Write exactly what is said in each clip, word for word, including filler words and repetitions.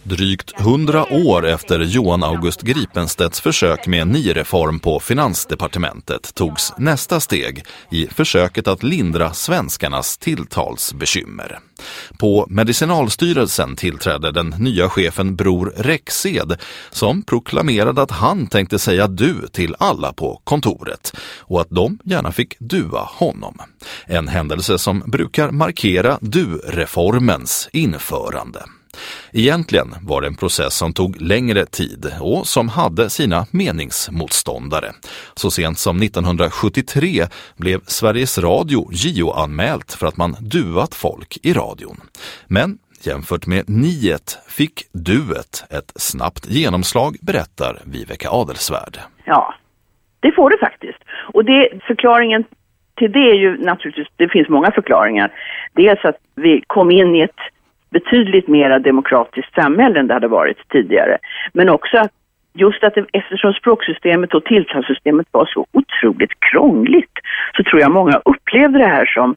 Drygt hundra år efter Johan August Gripenstedts försök med en ni-reform på Finansdepartementet togs nästa steg i försöket att lindra svenskarnas tilltalsbekymmer. På Medicinalstyrelsen tillträdde den nya chefen Bror Rexed som proklamerade att han tänkte säga du till alla på kontoret och att de gärna fick dua honom. En händelse som brukar markera du-reformens införande. Egentligen var det en process som tog längre tid och som hade sina meningsmotståndare. Så sent som nittonhundrasjuttiotre blev Sveriges Radio J O-anmält för att man duat folk i radion. Men jämfört med niet fick duet ett snabbt genomslag, berättar Viveka Adelsvärd. Ja, det får det faktiskt. Och det, förklaringen till det är ju naturligtvis, det finns många förklaringar. Dels att vi kom in i ett betydligt mer demokratiskt samhälle än det hade varit tidigare. Men också att just att det, eftersom språksystemet och tilltalssystemet var så otroligt krångligt så tror jag många upplevde det här som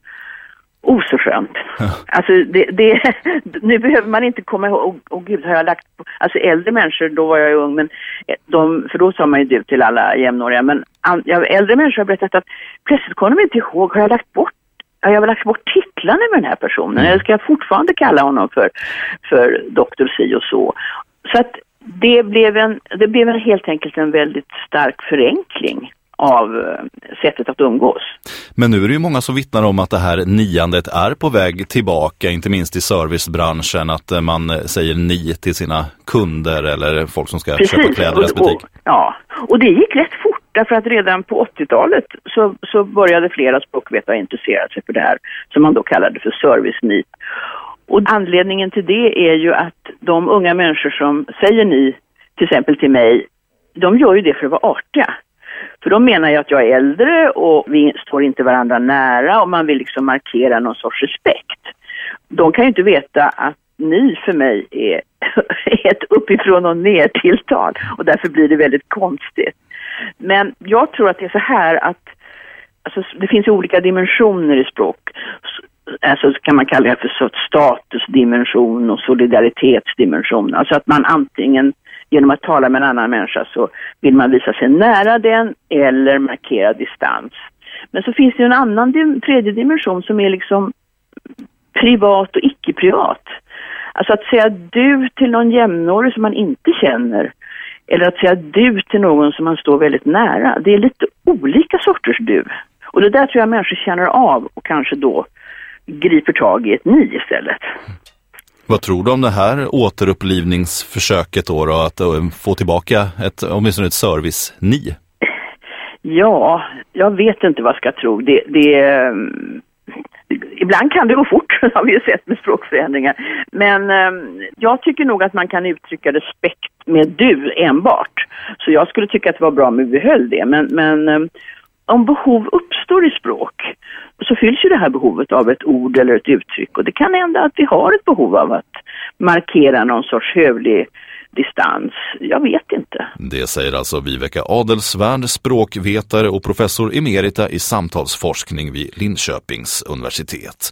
oskönt. Ja. Alltså det, det, nu behöver man inte komma ihåg, och gud har jag lagt på, alltså äldre människor, då var jag ung, men de, för då sa man ju du till alla jämnåriga, men an, ja, äldre människor har berättat att plötsligt kommer jag inte ihåg, har jag lagt bort Jag har lagt bort titlarna med den här personen. Eller ska jag fortfarande kalla honom för, för doktor si och så. Så att det blev, en, det blev en, helt enkelt en väldigt stark förenkling av sättet att umgås. Men nu är det ju många som vittnar om att det här niandet är på väg tillbaka, inte minst i servicebranschen, att man säger ni till sina kunder eller folk som ska Precis. köpa kläder i deras butik. Och, ja, och det gick rätt fort. Därför att redan på åttiotalet så, så började flera språkvetare intressera sig för det här som man då kallade för service-ni. Och anledningen till det är ju att de unga människor som säger ni, till exempel till mig, de gör ju det för att vara artiga. För de menar ju att jag är äldre och vi står inte varandra nära och man vill liksom markera någon sorts respekt. De kan ju inte veta att ni för mig är ett uppifrån och ner tilltal och därför blir det väldigt konstigt. Men jag tror att det är så här att alltså, det finns olika dimensioner i språk. Alltså kan man kalla det för statusdimension och solidaritetsdimension. Alltså att man antingen genom att tala med en annan människa så vill man visa sig nära den eller markera distans. Men så finns det en annan dim- tredje dimension som är liksom privat och icke-privat. Alltså att säga du till någon jämnårig som man inte känner eller att säga du till någon som man står väldigt nära. Det är lite olika sorters du. Och det där tror jag människor känner av och kanske då griper tag i ett ni istället. Vad tror du om det här återupplivningsförsöket då, då att få tillbaka ett, åtminstone ett service-ni? Ja, jag vet inte vad jag ska tro. Det, det, ibland kan det gå fort, har vi ju sett med språkförändringar. Men eh, jag tycker nog att man kan uttrycka respekt med du enbart. Så jag skulle tycka att det var bra om vi behöll det. Men, men eh, om behov uppstår i språk så fylls ju det här behovet av ett ord eller ett uttryck. Och det kan hända att vi har ett behov av att markera någon sorts hövlig distans. Jag vet inte. Det säger alltså Viveka Adelsvärd, språkvetare och professor emerita i samtalsforskning vid Linköpings universitet.